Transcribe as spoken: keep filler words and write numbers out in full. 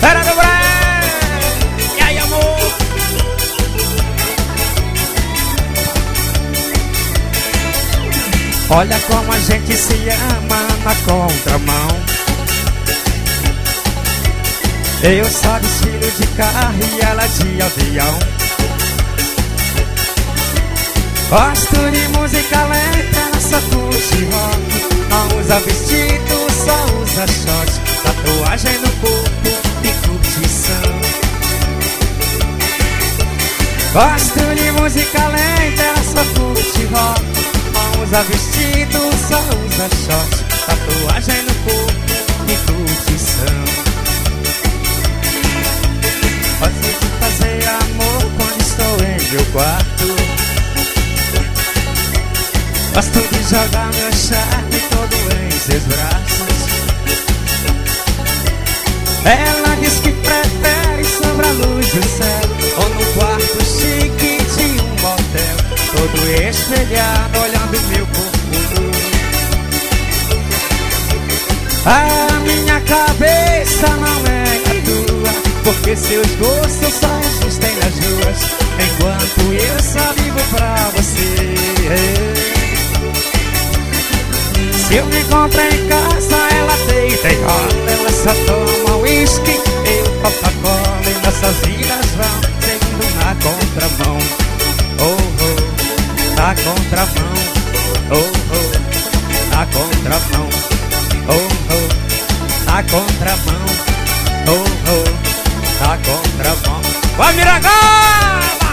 Era do Bré. E aí, amor? Olha como a gente se ama na contramão. Eu só desfilo de carro e ela de avião. Gosto de música lenta, ela só curte rock. Não usa vestido, só usa short. Tatuagem no corpo e curtição. Gosto de música lenta, ela só curte rock. Não usa vestido, só usa short. Tatuagem no corpo e curtição. Gosto de fazer amor quando estou em meu quarto. Gosto de jogar meu charme todo em seus braços. Ela diz que prefere sobre a luz do céu ou no quarto chique de um motel, todo espelhado olhando meu corpo nu. A minha cabeça não é a tua, porque seus gostos só existem nas ruas, enquanto eu só vivo pra você. Se eu me encontro em casa, ela deita e rola. Ela só toma whisky, eu Coca-Cola. E nossas vidas vão seguindo na contramão. Oh, oh, na contramão. Oh, oh, na contramão. Oh, oh, na contramão. Oh, oh, na contramão. Vai, Miragão!